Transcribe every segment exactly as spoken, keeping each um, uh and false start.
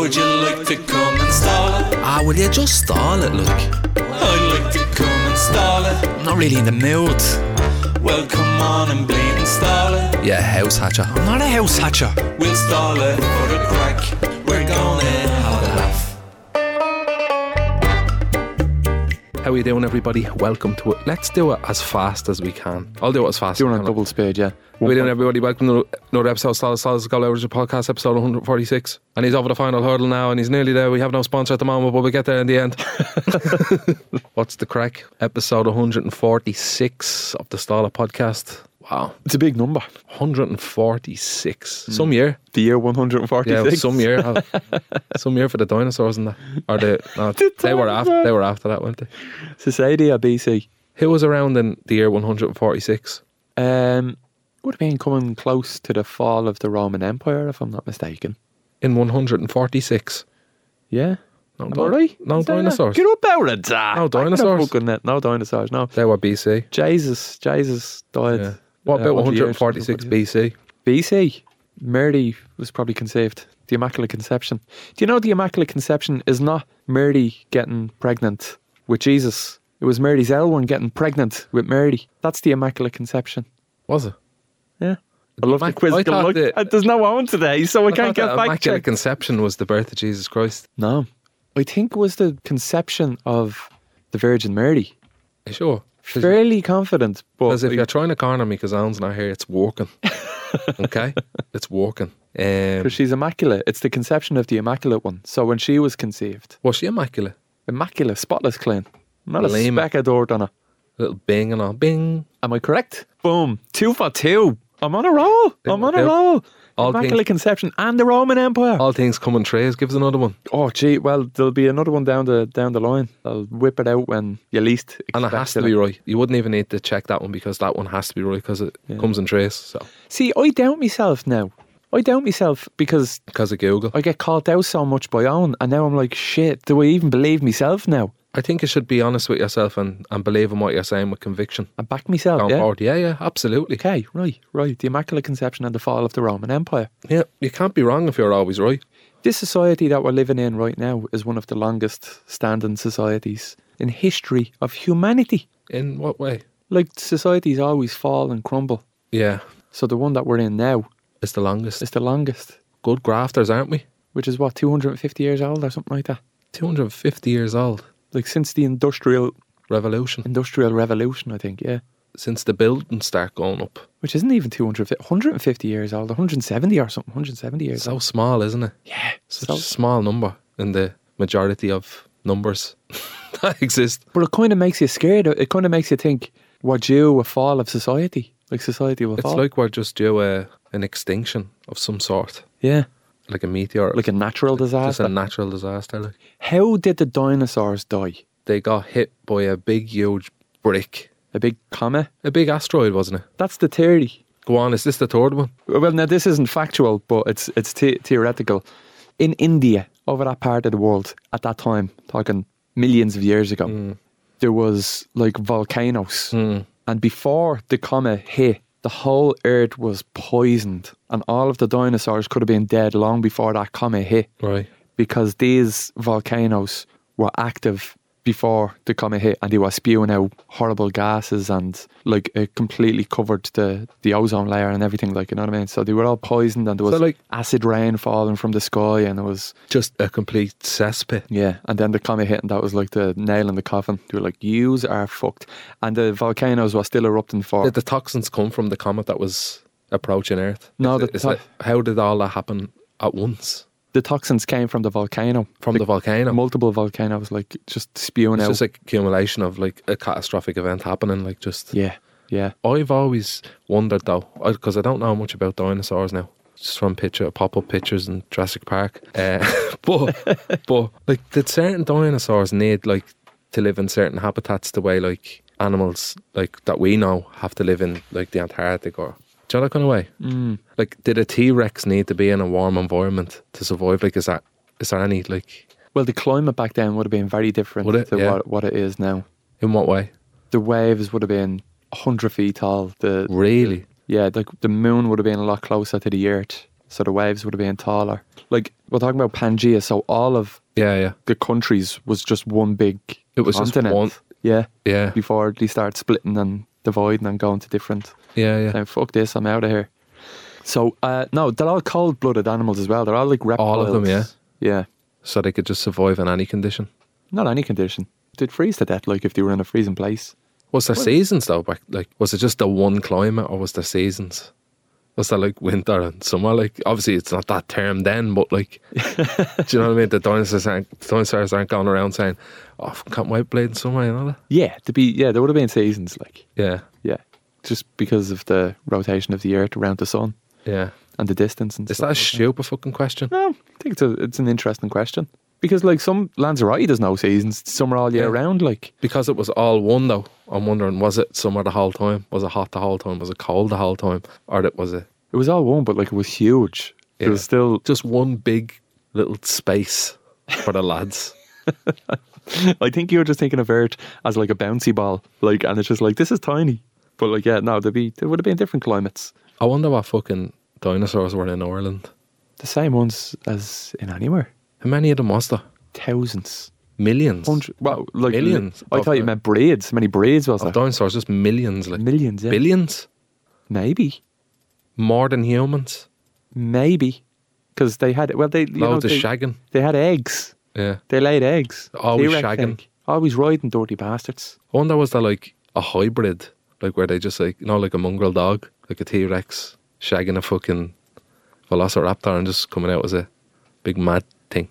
Would you like to come and stall it? Ah, will you just stall it, look? I'd like to come and stall it. I'm not really in the mood. Well, come on and bleed and stall it. Yeah, house hatcher. I'm not a house hatcher. We'll stall it for the crack. We're gonna have a laugh. How are you doing, everybody? Welcome to it. Let's do it as fast as we can. I'll do it as fast as Doing we a can. double speed, yeah. How you doing, everybody? Welcome to another episode of Solid Solid's Goal Average Podcast, episode one forty-six. And he's over the final hurdle now, and he's nearly there. We have no sponsor at the moment, but we'll get there in the end. What's the crack? Episode one forty-six of the Stala Podcast. Wow. It's a big number. one forty-six. Mm. Some year. The year one forty-six. Yeah, some year. Some year for the dinosaurs and that. Or the, no, the they were after they were after that, weren't they? Society or B C? Who was around in the year one forty-six? Um, would have been coming close to the fall of the Roman Empire, if I'm not mistaken. In one forty-six? Yeah. No, Am di- I right? no Is that dinosaurs. it? Get up out of that. No dinosaurs. No, no dinosaurs, no. They were B C. Jesus, Jesus died. Yeah. What uh, about what year? one forty-six B C? B C? Mary was probably conceived. The Immaculate Conception. Do you know the Immaculate Conception is not Mary getting pregnant with Jesus? It was Mary's L one getting pregnant with Mary. That's the Immaculate Conception. Was it? Yeah. I love the Immac- quiz. I thought Look, the- uh, there's no on today, so I, I can't thought get that back Immaculate checked. Conception was the birth of Jesus Christ. No. I think it was the conception of the Virgin Mary. Are you sure? Fairly confident, but Because if I- you're trying to corner me because Alan's not here, it's working. Okay? It's working. Um, because she's immaculate. It's the conception of the Immaculate One. So when she was conceived, was she immaculate? immaculate, spotless, clean. Not Believe a it. speck of dirt on her. Little bing and all. Bing. Am I correct? Boom. Two for two. I'm on a roll. I'm on a two. roll. All Immaculate things- Conception and the Roman Empire. All things come in trays. Give us another one. Oh, gee. Well, there'll be another one down the down the line. I'll whip it out when you least expect And it has to it. be right. You wouldn't even need to check that one because that one has to be right because it Yeah. comes in trays. So See, I doubt myself now. I doubt myself because because of Google. I get called out so much by Owen, and now I'm like, shit, do I even believe myself now? I think you should be honest with yourself and, and believe in what you're saying with conviction. I back myself, Going yeah? forward. Yeah, yeah, absolutely. Okay, right, right. The Immaculate Conception and the fall of the Roman Empire. Yeah, you can't be wrong if you're always right. This society that we're living in right now is one of the longest standing societies in history of humanity. In what way? Like, societies always fall and crumble. Yeah, So the one that we're in now it's the longest. is the longest, Good grafters, aren't we? which is what, two hundred fifty years old or something like that? two hundred fifty years old. Like, since the industrial Revolution. industrial revolution, I think, yeah. Since the buildings start going up. Which isn't even two hundred fifty, one hundred fifty years old, one hundred seventy or something, one hundred seventy years So old. small, isn't it? Yeah. Such So, a small number in the majority of numbers that exist. but it kind of makes you scared. It kind of makes you think, we're due a fall of society. Like, society will It's fall. like we're just due a, an extinction of some sort. yeah. Like a meteor. Like a natural Just disaster. a natural disaster. Like. How did the dinosaurs die? They got hit by a big, huge brick. A big comet? A big asteroid, wasn't it? That's the theory. Go on, is this the third one? Well, now this isn't factual, but it's it's the- theoretical. In India, over that part of the world, at that time, talking millions of years ago, Mm. there was like volcanoes. Mm. And before the comet hit, the whole earth was poisoned. And all of the dinosaurs could have been dead long before that comet hit. Right. Because these volcanoes were active before the comet hit, and they were spewing out horrible gases, and like it completely covered the, the ozone layer and everything, like, you know what I mean? So they were all poisoned, and there was So, like- acid rain falling from the sky, and it was, Just a complete cesspit. yeah. And then the comet hit, and that was like the nail in the coffin. They were like, yous are fucked. And the volcanoes were still erupting for... Did the toxins come from the comet that was approaching Earth? No, Is the it- is to- it- how did all that happen at once? The toxins came from the volcano. From the volcano? Multiple volcanoes, like, just spewing It's out. just like accumulation of like a catastrophic event happening. Like just, yeah, yeah. I've always wondered though, because I don't know much about dinosaurs now. Just from picture, pop up pictures in Jurassic Park. Uh, but, but like, did certain dinosaurs need like to live in certain habitats the way like animals like that we know have to live in like the Antarctic or? Do you know that kind of way? Mm. Like, did a T-Rex need to be in a warm environment to survive? Like, is that is there any like? Well, the climate back then would have been very different Would it? to Yeah. what, what it is now. In what way? The waves would have been one hundred feet tall. The Really? Yeah, like the moon would have been a lot closer to the earth. so the waves would have been taller. Like, we're talking about Pangea, so all of Yeah, yeah. the countries was just one big It was just continent. one- Yeah, Yeah. before they start splitting and dividing and going to different. Yeah, yeah. Saying, fuck this, I'm out of here. So, uh, no, they're all cold-blooded animals as well. They're all like reptiles. All of them, yeah. Yeah. So they could just survive in any condition. Not any condition. They'd freeze to death, like, if they were in a freezing place. Was there seasons though? Back like, was it just the one climate, or was there seasons? Was there like winter and summer? Like, obviously it's not that term then, but like, do you know what I mean? The dinosaurs aren't, the dinosaurs aren't going around saying, "Oh, I can't wait blade in summer," you know that? Yeah, to be, yeah, there would have been seasons, like, Yeah, yeah. Just because of the rotation of the Earth around the sun yeah. and the distance and Is stuff that a like stupid fucking question? No, I think it's a, it's an interesting question. Because, like, some Lanzarote, there's no seasons. It's summer all year Yeah. round, like. Because it was all one though. I'm wondering, was it summer the whole time? Was it hot the whole time? Was it cold the whole time? Or it was it It was all one, but, like, it was huge. It Yeah. was still... just one big little space for the lads? I think you were just thinking of Earth as, like, a bouncy ball. Like, and it's just like, this is tiny. But, like, yeah, no, there'd be, there would have been different climates. I wonder what fucking dinosaurs were in Ireland. The same ones as in anywhere. How many of them was there? Thousands. Millions. Hundred, well, like Millions I of thought you them. meant braids. How many braids was Of there? dinosaurs, just millions, like Millions, yeah. billions, Maybe, more than humans. maybe, because they had well, they you know, Loads of they, shagging. they had eggs. Yeah. They laid eggs. Always T-Rex shagging. egg. Always riding dirty bastards. I wonder, was there like a hybrid, like where they just like, you know, like a mongrel dog, like a T-Rex, shagging a fucking velociraptor and just coming out as a big mad thing.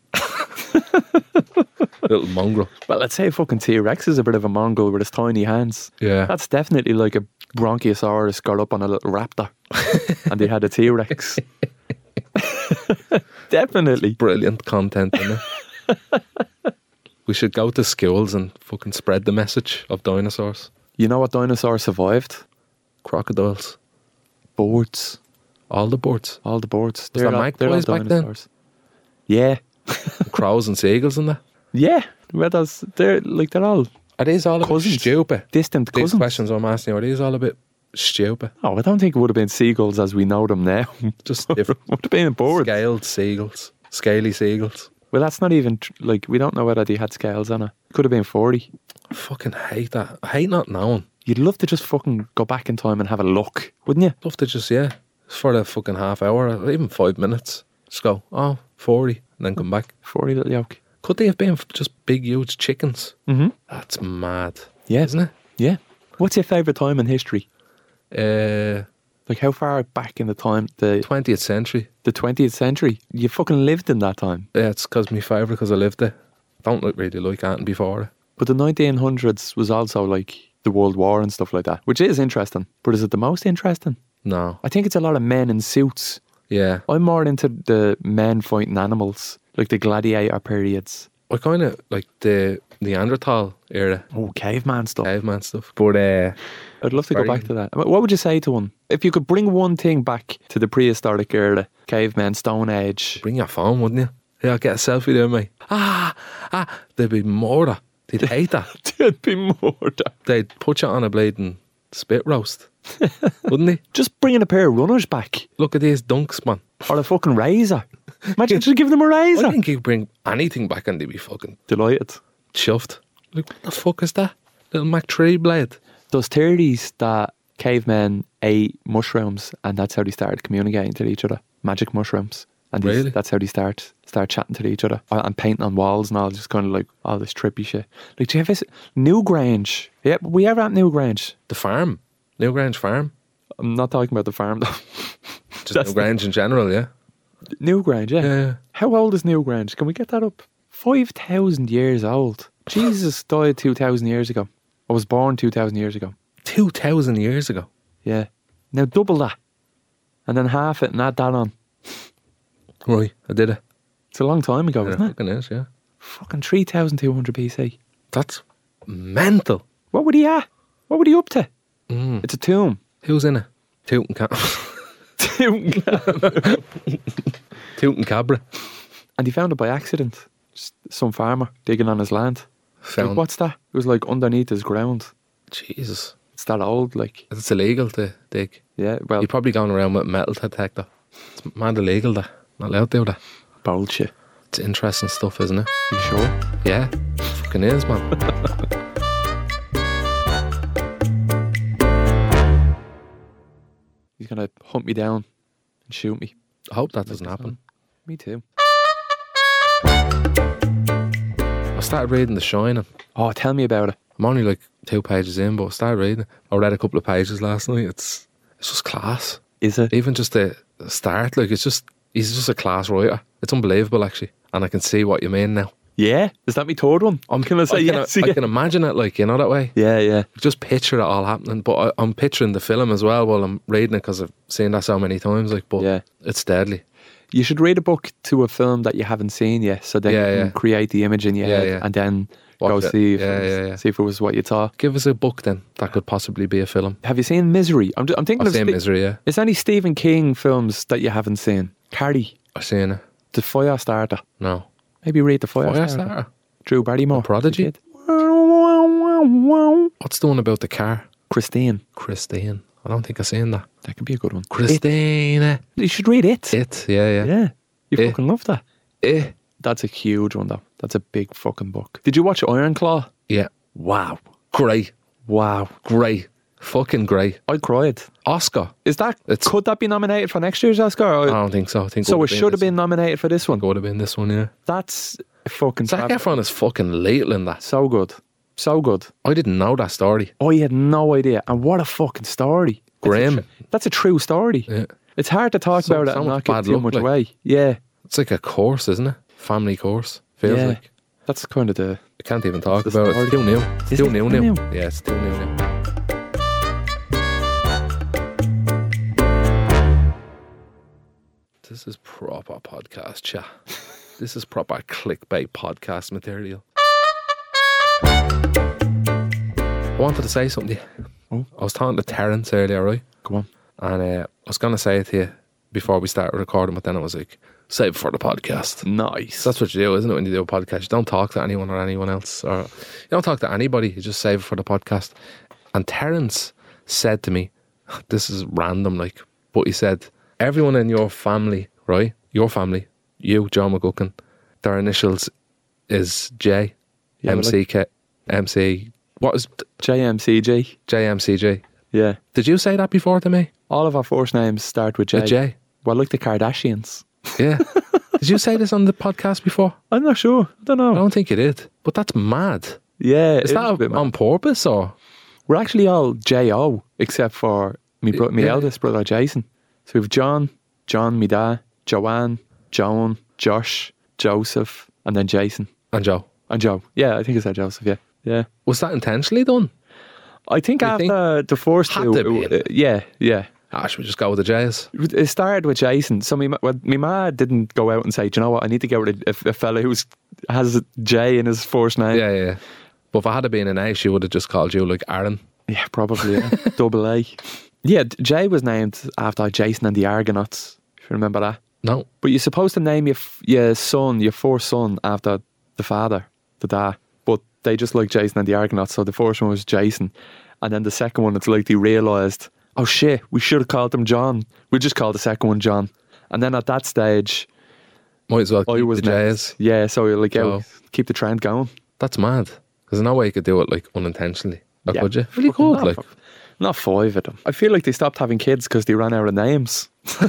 Little mongrel. Well, let's say fucking T-Rex is a bit of a mongrel with his tiny hands. Yeah. That's definitely like a Bronchiosaurus got up on a little raptor, and they had a T-Rex. Definitely. Brilliant content in it. We should go to schools and fucking spread the message of dinosaurs. You know what dinosaur survived? Crocodiles. Birds. All the birds. All the birds. Was there all- they're all magpies back then? dinosaurs. Yeah. Crows and seagulls and that. Yeah. Well, that's, they're like they're all Are these all a bit Cousins. stupid? distant These cousins. questions I'm asking you, are these all a bit stupid? Oh, I don't think it would have been seagulls as we know them now. Just different. Would have been birds. Scaled seagulls. Scaly seagulls. Well, that's not even tr- like we don't know whether they had scales on it. Could have been forty. I fucking hate that. I hate not knowing. You'd love to just fucking go back in time and have a look, wouldn't you? Love to just, yeah, for a fucking half hour, or even five minutes, just go, oh, forty, and then come back. forty little yoke. Could they have been f- just big, huge chickens? Mm-hmm. That's mad. Yeah. Isn't it? Yeah. What's your favourite time in history? Uh, Like how far back in the time? The twentieth century. the twentieth century? You fucking lived in that time. Yeah, it's because my favourite, because I lived there. Don't like, really like anything before it. But the nineteen hundreds was also like the World War and stuff like that, which is interesting. But is it the most interesting? No. I think it's a lot of men in suits. Yeah. I'm more into the men fighting animals, like the gladiator periods. I kind of like the Neanderthal era, Oh, caveman stuff. caveman stuff. But uh, I'd love to Very- go back to that. What would you say to one? If you could bring one thing back to the prehistoric era, caveman, Stone Age. bring your phone, wouldn't you? Yeah, I'll get a selfie there, mate. Ah, ah. They'd be murder. They'd hate that. There'd be more. than- They'd put you on a blade and spit roast. Wouldn't they? Just bringing a pair of runners back. Look at these dunks, man. Or a fucking razor. Imagine just giving them a I razor. think you bring anything back and they'd be fucking Delighted. chuffed. Like, what the fuck is that? Little Mac three blade. Those theories that cavemen ate mushrooms and that's how they started communicating to each other. Magic mushrooms. And these- Really? that's how they start start chatting to each other. Uh, And painting on walls and all, just kind of like all this trippy shit. Like, do you ever... Newgrange. Yeah, we ever at Newgrange? The farm. Newgrange Farm. I'm not talking about the farm though. Just That's Newgrange in general, yeah. Newgrange, yeah. Yeah. How old is Newgrange? Can we get that up? five thousand years old. Jesus died two thousand years ago. I was born two thousand years ago. two thousand years ago. Yeah. Now double that. And then half it and add that on. Right, I did it. It's a long time ago, Yeah, isn't it? fucking is, yeah. Fucking three thousand two hundred B C. That's mental. What would he at? What would he up to? Mm. It's a tomb. Who's in it? Tutankhamun. Tutankabra. And he found it by accident. Just some farmer digging on his land. Like, Found. what's that? It was like underneath his ground. Jesus. It's that old, like, It's illegal to dig. yeah, well, You're probably going around with a metal detector. It's mad illegal that. Not allowed to do that. Bullshit. It's interesting stuff, isn't it? You sure? Yeah. Fucking is, man. He's gonna hunt me down and shoot me. I hope that doesn't happen. Me too. I started reading The Shining. Oh, tell me about it. I'm only like two pages in, but I started reading. I read a couple of pages last night. It's it's just class. Is it? Even just the the start, like it's just he's just a class writer. It's unbelievable, actually, and I can see what you mean now. Yeah. Is that me third one? I'm gonna say I can, yes. I yeah. can imagine it, like, you know, that way. yeah, yeah. Just picture it all happening. But I, I'm picturing the film as well while I'm reading it because I've seen that so many times. Like, but Yeah. it's deadly. You should read a book to a film that you haven't seen yet, so then Yeah, you can yeah. create the image in your Yeah, head, yeah. and then Watch go it. see if Yeah, it was, yeah, yeah. see if it was what you thought. Give us a book then that could possibly be a film. Have you seen Misery? I'm, I'm thinking I've of seen Ste- Misery, yeah. Is there any Stephen King films that you haven't seen? Carrie, I've seen it. The Firestarter. No. Maybe read The Firestarter. Firestarter. Drew Barrymore. The Prodigy? Kid. What's the one about the car? Christine. Christine. I don't think I've seen that. That could be a good one. Christine. It. You should read it. It. Yeah, yeah. Yeah. You It. fucking love that. It. That's a huge one, though. That's a big fucking book. Did you watch Iron Claw? Yeah. Wow. Great. Wow. Great. Fucking great. I cried. Oscar. Is that, It's- could that be nominated for next year's Oscar? Or- I don't think so. I think so it would should have this been nominated for this one. one. Would have been this one, yeah. That's a fucking Zac trav- Efron is fucking lethal in that. so good. So good. I didn't know that story. I had no idea. And what a fucking story. That's a Grim. tr- That's a true story. Yeah. It's hard to talk So- about it so and much not give bad too luck, much like. away. Yeah. It's like a course, isn't it? Family course. Feels Yeah. like. That's kind of the... I can't even talk The about it. It's story. too new. It's Is too it new too now. new? Yeah, it's too new now. This is proper podcast chat. This is proper clickbait podcast material. I wanted to say something to you. Oh. I was talking to Terence earlier, right? Come on. And uh, I was going to say it to you before we started recording, but then I was like, save it for the podcast. Nice. So that's what you do, isn't it, when you do a podcast? You don't talk to anyone or anyone else. Or you don't talk to anybody. You just save it for the podcast. And Terence said to me, this is random, like, but he said, everyone in your family, right? Your family, you, John McGuckin, their initials is J, Yeah, M C K, M C, what is J M C G. J M C J? Yeah. Did you say that before to me? All of our first names start with J. A J? Well, like the Kardashians. Yeah. Did you say this on the podcast before? I'm not sure. I don't know. I don't think you did. But that's mad. Yeah. Is it that a bit mad. on purpose or? We're actually all J O, except for me, bro- me Yeah. eldest brother, Jason. So we have John, John, me dad, Joanne, Joan, Josh, Joseph, and then Jason. And Joe? And Joe. Yeah, I think it's that Joseph, yeah. Yeah. Was that intentionally done? I think You after think? the first Had two, to be. it- uh, yeah, yeah. Ah, should we just go with the J's? It started with Jason. So me, ma- well, me ma didn't go out and say, do you know what, I need to get rid of a, a fella who has a J in his first name. Yeah, yeah. But if I had been an A, she would have just called you like Aaron. Yeah, probably, yeah. Double A. Yeah, D- Jay was named after Jason and the Argonauts, if you remember that. No. But you're supposed to name your f- your son, your first son, after the father, the dad. But they just like Jason and the Argonauts, so the first one was Jason. And then the second one, it's like they realised, oh shit, we should have called him John. We just called the second one John. And then at that stage, Might as well I keep was the next. J's. Yeah, so you're like, So- yeah, keep the trend going. That's mad. There's no way you could do it like unintentionally. Or Yeah. could you? Really Fucking could. not, Like, not five of them. I feel like they stopped having kids because they ran out of names.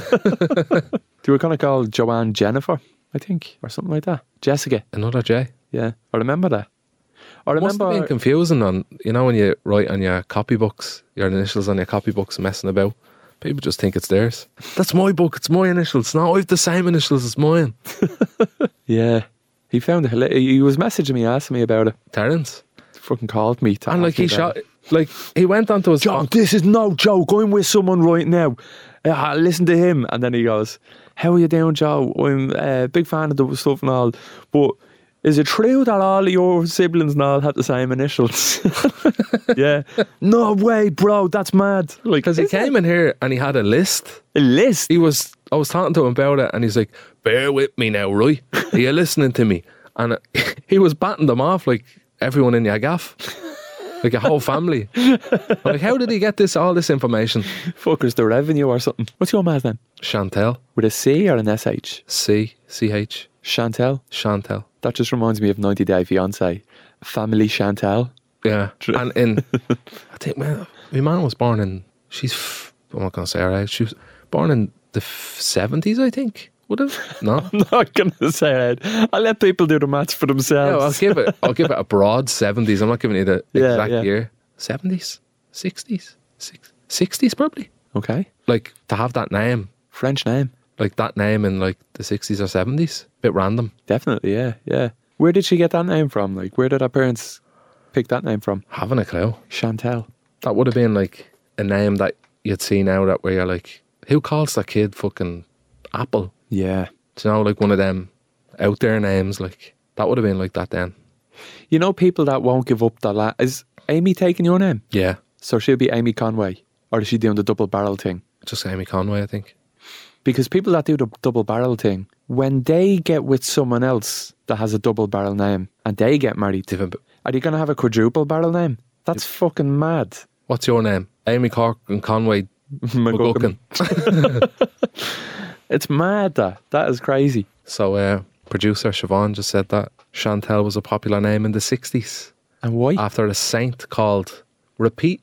They were going to call Joanne Jennifer, I think, or something like that. Jessica. another J. Yeah, I remember that. I Must have remember. been confusing on, you know, when you write on your copybooks, your initials on your copybooks messing about. People just think it's theirs. That's my book. It's my initials. No, I have the same initials as mine. Yeah, he found it. hila- He was messaging me, asking me about it. Terence. Fucking called me. To And like ask me he about shot, it. like he went onto his John, this is no joke. I'm with someone right now. Uh, listen to him. And then he goes, how are you doing, Joe? I'm a big fan of the stuff and all. But is it true that all of your siblings and all have the same initials? Yeah. No way, bro. That's mad. Like, because he is it came in here and he had a list. a list. He was, I was talking to him about it, and he's like, "Bear with me now, right? Are you listening to me?" And uh, he was batting them off like everyone in your gaff. like a whole family. Like, how did he get this all this information? Fuckers, the revenue or something. What's your man's name? Chantel, With a C or an S H? C C H, Chantel. Chantel. That just reminds me of ninety Day Fiancé. Family Chantel. Yeah, and in I think man, my man was born in. She's f- I'm not gonna say her age. She was born in the seventies, I think. Would have no. I'm not going to say it. I'll let people do the maths for Yeah, themselves. I'll give it. I'll give it a broad seventies. I'm not giving you the Yeah, exact yeah. year. Seventies, sixties, sixties probably. Okay. Like to have that name, French name. like that name in like the sixties or seventies. Bit random. Definitely, yeah, yeah. Where did she get that name from? Like, where did her parents pick that name from? Having a clue. Chantel. That would have been like a name that you'd see now that where you're like, who calls that kid fucking Apple? Yeah. Do you know, like one of them out there names? Like that would have been like that then. You know people that won't give up the la- Is Amy taking your name? Yeah, So she'll be Amy Conway? Or is she doing the double barrel thing? just Amy Conway, I think. Because people that do the double barrel thing, when they get with someone else that has a double barrel name and they get married, Different. are you going to have a quadruple barrel name? That's fucking mad. What's your name? Amy Cork and Conway McGuckin. It's mad that. That is crazy. So, uh, producer Siobhan just said that Chantel was a popular name in the sixties And why? after a saint called Repeat.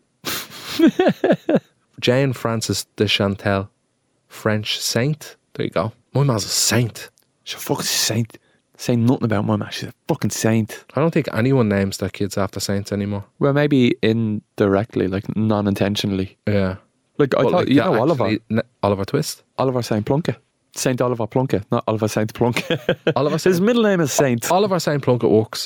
Jane Frances de Chantel, French saint. There you go. My man's a saint. She's a fucking saint. Saying nothing about my man. She's a fucking saint. I don't think anyone names their kids after saints anymore. Well, maybe indirectly, like non-intentionally. Yeah. Like, I But, thought, like, you that know Oliver. actually- n- Oliver Twist. Oliver Saint Plunkett. Saint Oliver Plunkett, not Oliver Saint Plunkett. Oliver His Saint, middle name is Saint. Oliver Saint Plunkett works.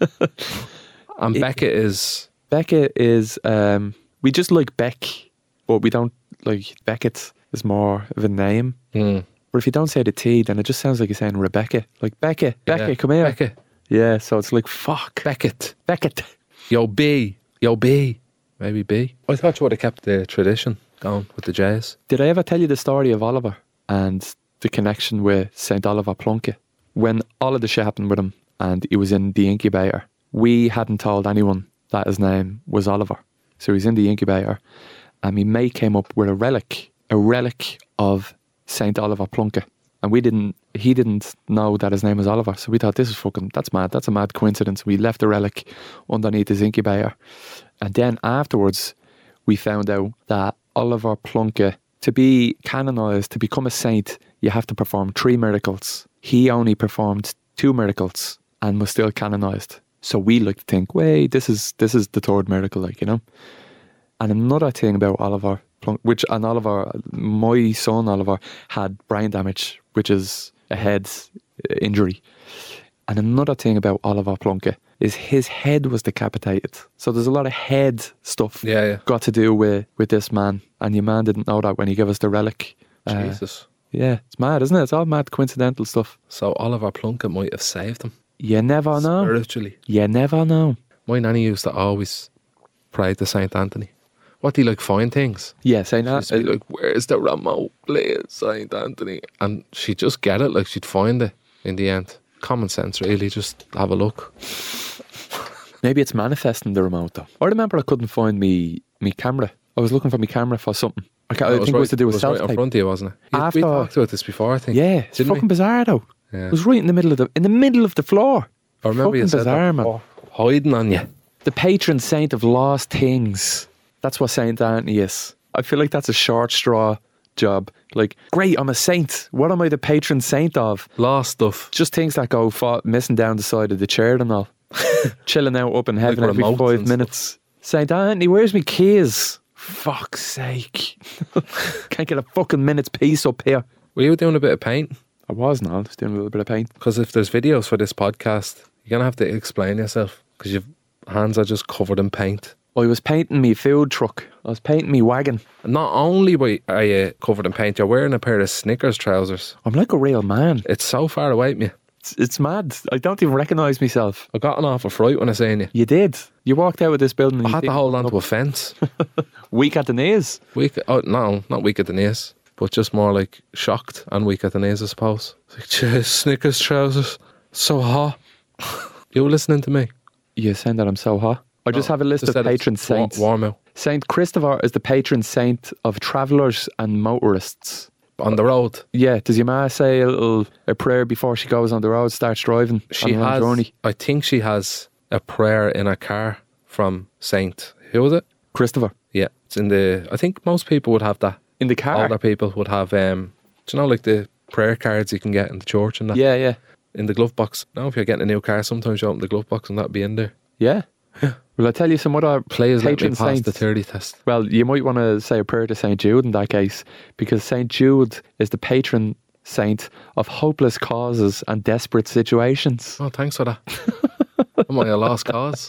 And Becca is... Becca is, um, we just like Beck, but we don't, like, Beckett is more of a name. Hmm. But if you don't say the T, then it just sounds like you're saying Rebecca. Like, Becca, Becca, Yeah. come here. Becca. Yeah, so it's like, fuck. Beckett. Beckett. Yo, B. Yo, B. Maybe B. I thought you would have kept the tradition going with the J's. Did I ever tell you the story of Oliver and the connection with Saint Oliver Plunkett? When all of the shit happened with him and he was in the incubator, we hadn't told anyone that his name was Oliver. So he's in the incubator and my mate came up with a relic, a relic of Saint Oliver Plunkett. And we didn't, he didn't know that his name was Oliver. So we thought, this is fucking, that's mad. That's a mad coincidence. We left the relic underneath his incubator. And then afterwards, we found out that Oliver Plunkett, to be canonised, to become a saint, you have to perform three miracles. He only performed two miracles and was still canonised. So we like to think, wait, this is this is the third miracle, like, you know. And another thing about Oliver Plunkett, which and Oliver, my son Oliver had brain damage, which is a head injury. And another thing about Oliver Plunkett is his head was decapitated. So there's a lot of head stuff Yeah, yeah. got to do with, with this man. And your man didn't know that when he gave us the relic. Uh, Jesus. yeah, it's mad, isn't it? It's all mad coincidental stuff. So Oliver Plunkett might have saved him. You never know. Spiritually. You never know. My nanny used to always pray to Saint Anthony. What do you like find things? Yeah, say She used that. to be like, where's the remote? Please, Saint Anthony. And she'd just get it, like she'd find it in the end. Common sense, really. Just have a look. Maybe it's manifesting the remote, though. I remember I couldn't find me me camera. I was looking for my camera for something. I, ca- I It think it was to do with it was right in self-tape. front of you, wasn't it? You- After- we talked about this before, I think. Yeah, it's Didn't we? fucking bizarre, though. Yeah. It was right in the middle of the in the middle of the floor. I remember you fucking said bizarre, that. man. Oh, hiding on you. The patron saint of lost things. That's what Saint Anthony is. I feel like that's a short straw job. Like, great, I'm a saint. What am I the patron saint of? Lost stuff. Just things that go fa- missing down the side of the chair and all. Chilling out up in heaven Like every remotes five and minutes. Saint Anthony, where's my keys? Fuck's sake. Can't get a fucking minute's peace up here. Were you doing a bit of paint? I was not. I was doing a little bit of paint. Because if there's videos for this podcast, you're going to have to explain yourself. Because your hands are just covered in paint. I was painting me food truck. I was painting me wagon. And not only were- are you covered in paint, you're wearing a pair of Snickers trousers. I'm like a real man. It's so far away from you. It's, it's mad. I don't even recognise myself. I got an awful fright when I seen you. You did. You walked out of this building and I you had to think- hold on to a fence. weak at the knees. Weak, oh, no, not weak at the knees, but just more like shocked and weak at the knees, I suppose. It's like, jeez, Snickers trousers, so hot. You listening to me? You saying that I'm so hot? I just No, have a list just of said it's patron wa- saints. Warm out. Saint Christopher is the patron saint of travellers and motorists. On the road. Yeah, does your ma say a little a prayer before she goes on the road, starts driving She on a long has, journey? I think she has a prayer in a car from Saint, who was it? Christopher. Yeah, it's in the, I think most people would have that. In the car? Older people would have, um, do you know, like the prayer cards you can get in the church and that? Yeah, yeah. In the glove box. Now, if you're getting a new car, sometimes you open the glove box and that'd be in there. Yeah. Will I tell you some other Please let me patron pass saints? the thirty test. Well, you might want to say a prayer to Saint Jude in that case, because Saint Jude is the patron saint of hopeless causes and desperate situations. Oh, thanks for that. I'm on a lost cause.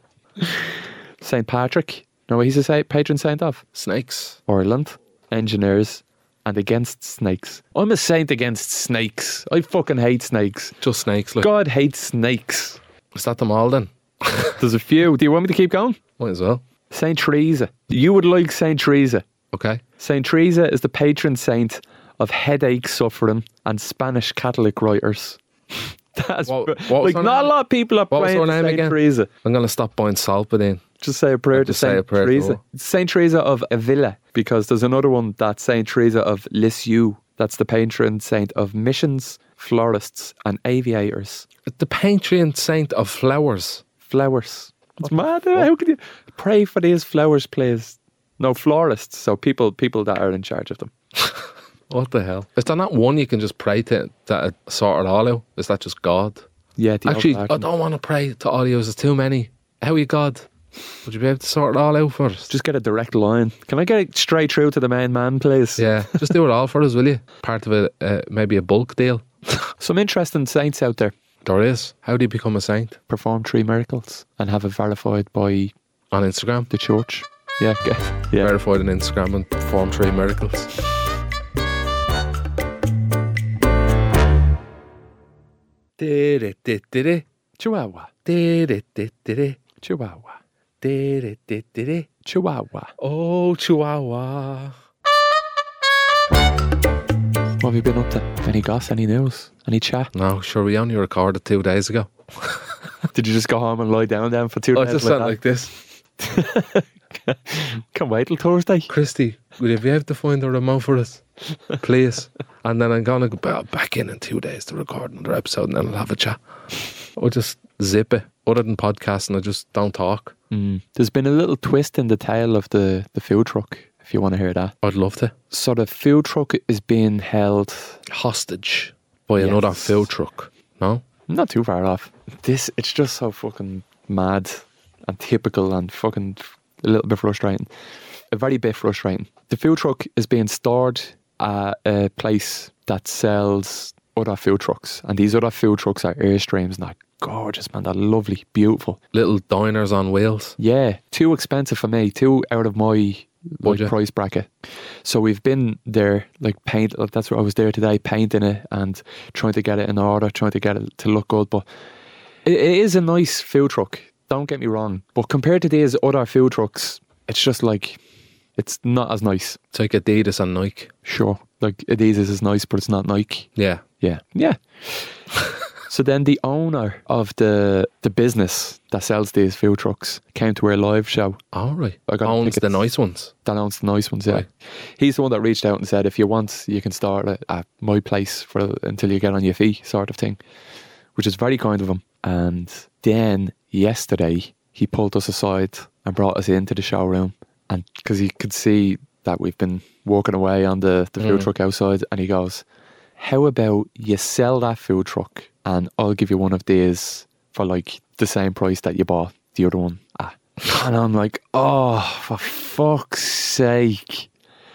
Saint Patrick, know what he's a sa- patron saint of? Snakes. Ireland, engineers, and against snakes. I'm a saint against snakes. I fucking hate snakes. Just snakes. Look. God hates snakes. Is that them all then? There's a few. Do you want me to keep going? Might as well. Saint Teresa. You would like Saint Teresa. Okay. Saint Teresa is the patron saint of headache suffering and Spanish Catholic writers. That's What- what was like her not name? a lot of people are What was praying her to name Saint again? Teresa. I'm going to stop buying salt within. Just say a prayer I'll to just say Saint a prayer to Teresa. her. Saint Teresa of Avila, because there's another one that's Saint Teresa of Lisieux. That's the patron saint of missions, florists, and aviators. The patron saint of flowers. Flowers. It's mad. How can you pray for these flowers, please? No, florists. So people, people that are in charge of them. What the hell? Is there not one you can just pray to that sort it all out? Is that just God? Yeah, the Actually, old I Arkham. don't want to pray to all you. There's too many. How are you God? Would you be able to sort it all out for us? Just get a direct line. Can I get it straight through to the main man, please? Yeah, just do it all for us, will you? Part of a uh, maybe a bulk deal. Some interesting saints out there There is. How do you become a saint? perform three miracles and have it verified by On Instagram. the church. Yeah, okay. yeah. Verified on Instagram and perform three miracles. Di-di-di-di-di. Chihuahua. Di-di-di-di-di. Chihuahua. Di-di-di-di-di. Chihuahua. Oh, Chihuahua. What have you been up to? Any goss? Any news? Any chat? No, sure, we only recorded two days ago. Did you just go home and lie down then for two I days? just like went that? like this. Can't wait till Thursday. Christy, will you be able to find a remote for us? Please. And then I'm going to go ba- back in in two days to record another episode and then I'll have a chat. Or just zip it. Other than podcasting, I just don't talk. Mm. There's been a little twist in the tale of the, the food truck, if you want to hear that. I'd love to. So the food truck is being held Hostage by another Yes. food truck. No? not too far off. This, it's just so fucking mad and typical and fucking a little bit frustrating. A very bit frustrating. The food truck is being stored at a place that sells other food trucks. And these other food trucks are Airstreams and they're gorgeous, man. They're lovely, beautiful. Little diners on wheels. Yeah, too expensive for me. Too out of my like, Budget. price bracket. So we've been there, like paint. Like, that's what I was there today, painting it and trying to get it in order, trying to get it to look good. But it, it is a nice food truck. Don't get me wrong. But compared to these other food trucks, it's just like it's not as nice. It's like Adidas and Nike. Sure, like Adidas is nice, but it's not Nike. Yeah. Yeah, yeah. So then the owner of the the business that sells these food trucks came to our live show. All right. I got Owns the tickets. nice ones. That owns the nice ones, yeah. Right. He's the one that reached out and said, if you want, you can start it at my place for until you get on your feet, sort of thing, which is very kind of him. And then yesterday, he pulled us aside and brought us into the showroom, and because he could see that we've been walking away on the, the food Mm. truck outside, and he goes, how about you sell that food truck and I'll give you one of these for like the same price that you bought the other one at. And I'm like, oh, for fuck's sake.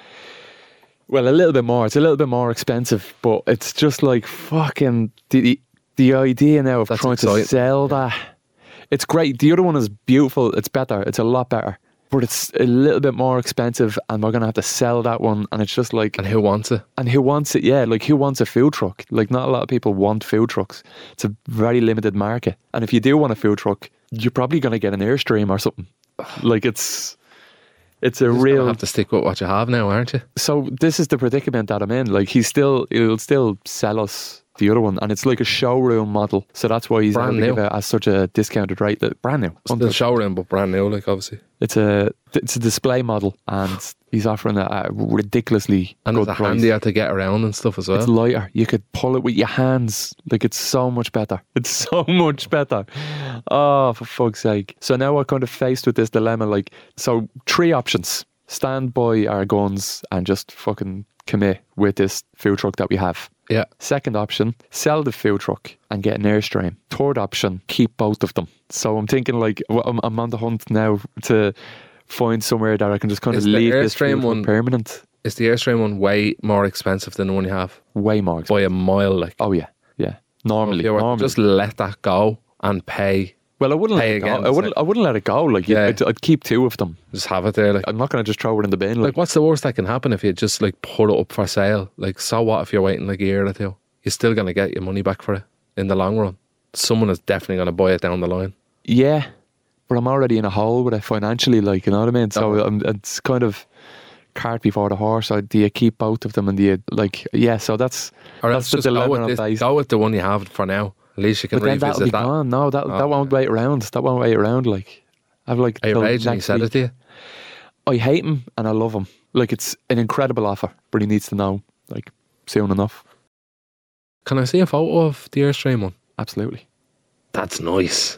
Well, a little bit more. It's a little bit more expensive, but it's just like fucking the the idea now of That's trying exciting. to sell that. It's great. The other one is beautiful. It's better. It's a lot better. But it's a little bit more expensive and we're going to have to sell that one. And it's just like, And who wants it? and who wants it? Yeah, like who wants a food truck? Like not a lot of people want food trucks. It's a very limited market. And if you do want a food truck, you're probably going to get an Airstream or something. Like it's it's a You're just gonna real. have to stick with what you have now, aren't you? So this is the predicament that I'm in. Like he's still, he'll still sell us the other one, and it's like a showroom model. So that's why he's Brand able to new. give it at such a discounted rate. That brand new. It's the showroom, but brand new, like obviously. It's a it's a display model, and he's offering a, a ridiculously And good it's a price. handier to get around and stuff as well. It's lighter. You could pull it with your hands. Like, it's so much better. It's so much better. Oh, for fuck's sake. So now we're kind of faced with this dilemma. Like, so three options. Stand by our guns and just fucking commit with this food truck that we have. Yeah. Second option, sell the food truck and get an Airstream. Third option, keep both of them. So I'm thinking, like, well, I'm, I'm on the hunt now to find somewhere that I can just kind Is of the leave this Airstream food one- truck permanent. Is the Airstream one way more expensive than the one you have? Way more expensive. By a mile, like. Oh, yeah. Yeah. Normally. If you were to normally. just let that go and pay, Well, I wouldn't pay let it again, go. I wouldn't. so- I wouldn't let it go. Like, Yeah. I'd, I'd keep two of them. just have it there, like. I'm not going to just throw it in the bin. Like, Like, what's the worst that can happen if you just like put it up for sale? Like, so what if you're waiting like a year or two? You're still gonna get your money back for it in the long run. Someone is definitely gonna buy it down the line. yeah, but I'm already in a hole with it financially. Like, you know what I mean? So Oh. I'm, it's kind of cart before the horse. So do you keep both of them, and do you like? Yeah. So that's Or that's else the just go dilemma with, I'm this, faced. go with the one you have for now. At least you can But then that'll be revisit that. gone. No, that Oh. that won't wait around. That won't wait around. Like, I've like. Are you till raging? He next said week. it to you. I hate him and I love him. Like, it's an incredible offer, but he needs to know like soon enough. Can I see a photo of the Airstream one? Absolutely. That's nice.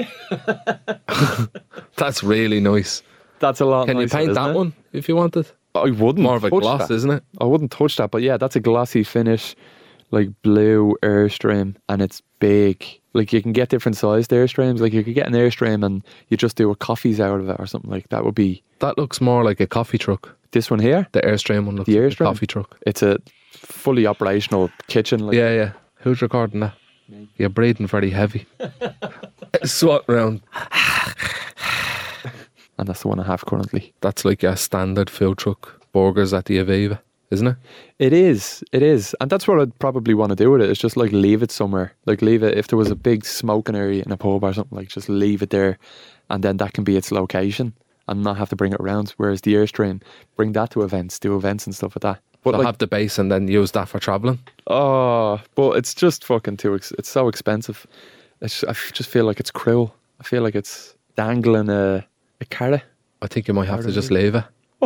That's really nice. That's a lot. Can you nicer, paint isn't that it? one if you wanted? I wouldn't. More of a touch gloss, that. isn't it? I wouldn't touch that, but yeah, that's a glossy finish, like blue Airstream, and it's big. Like, you can get different sized Airstreams. Like, you could get an Airstream and you just do a coffees out of it or something like that. Would be That looks more like a coffee truck. this one here. The Airstream one looks The like a Airstream? coffee truck. It's a fully operational kitchen. Like, Yeah, yeah. Who's recording that? You're breathing very heavy. Swatting around. and that's the one I have currently. That's like a standard food truck burgers at the Aviva, isn't it? It is. It is, and that's what I'd probably want to do with it. Is just like leave it somewhere. Like, leave it if there was a big smoking area in a pub or something. Like, just leave it there, and then that can be its location, and not have to bring it around. Whereas the Airstream, bring that to events, do events and stuff like that. But So like, have the base and then use that for travelling. oh, but it's just fucking too. Ex- it's so expensive. It's, I f- just feel like it's cruel. I feel like it's dangling a a carrot. I think you might have to Pardon just me? leave it.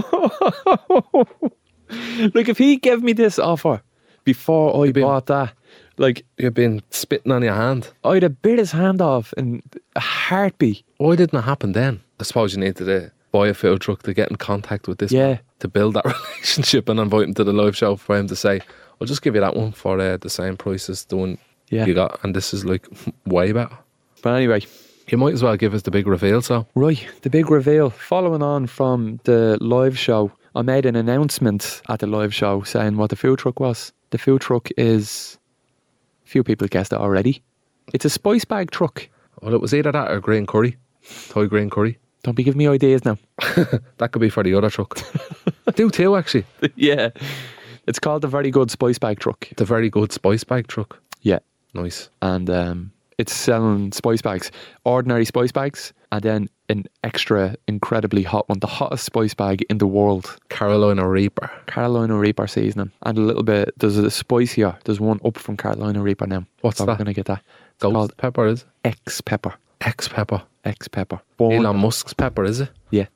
Like, if he gave me this offer before I been- bought that, like, You've been spitting on your hand. I'd have bit his hand off in a heartbeat. Why didn't it happen then? I suppose you needed to buy a food truck to get in contact with this Yeah. man, to build that relationship and invite him to the live show for him to say, I'll just give you that one for uh, the same price as the one Yeah. you got. And this is like way better. But anyway, You might as well give us the big reveal, so. right, the big reveal. Following on from the live show, I made an announcement at the live show saying what the food truck was. The food truck is, a few people guessed it already. It's a spice bag truck. Well, it was either that or green curry. Thai green curry. Don't be giving me ideas now. That could be for the other truck. Do too, actually. Yeah. It's called the Very Good Spice Bag Truck. The very good spice bag truck. Yeah. Nice. And um, it's selling spice bags, ordinary spice bags, and then an extra incredibly hot one, the hottest spice bag in the world, Carolina Reaper. Carolina Reaper seasoning. And a little bit, there's a spicier, there's one up from Carolina Reaper now. What's so that? we're going to get that. It's Ghost called pepper, is it? X Pepper. X pepper. X Pepper. Born- Elon Musk's pepper, is it? Yeah.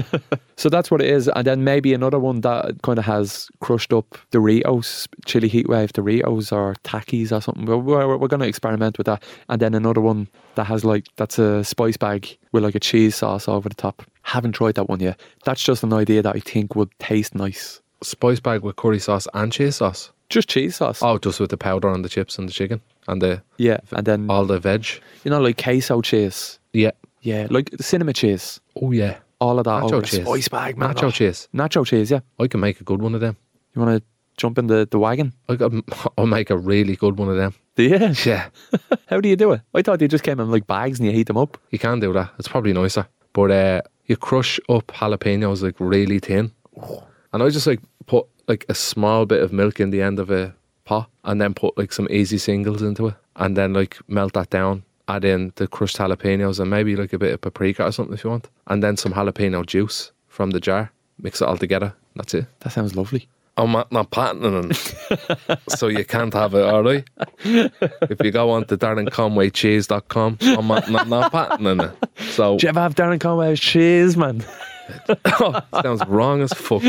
So that's what it is. And then maybe another one that kind of has crushed up Doritos, chili heatwave Doritos or Takis or something. We're, we're, we're going to experiment with that. And then another one that has like, that's a spice bag with like a cheese sauce over the top. Haven't tried that one yet. That's just an idea that I think would taste nice. Spice bag with curry sauce and cheese sauce. Just cheese sauce. Oh, just with the powder and the chips and the chicken and the Yeah. And then, all the veg. you know, like queso cheese. Yeah. Yeah. Like cinema cheese. Oh yeah. All of that Nacho over cheese. a spice bag, man. Nacho Oh. cheese. Nacho cheese, yeah. I can make a good one of them. You want to jump in the, the wagon? I can, I'll make a really good one of them. Yeah. Yeah. How do you do it? I thought they just came in like bags and you heat them up. You can do that. It's probably nicer. But uh, you crush up jalapenos like really thin. And I just like put like a small bit of milk in the end of a pot and then put like some easy singles into it. And then like melt that down. Add in the crushed jalapenos and maybe like a bit of paprika or something if you want. And then some jalapeno juice from the jar. Mix it all together. That's it. That sounds lovely. I'm not, not patenting it, so you can't have it, all right? If you go on to darren conway cheese dot com, I'm not, not, not patenting it. So, Do you ever have Darren Conway's cheese, man? oh, sounds wrong as fuck.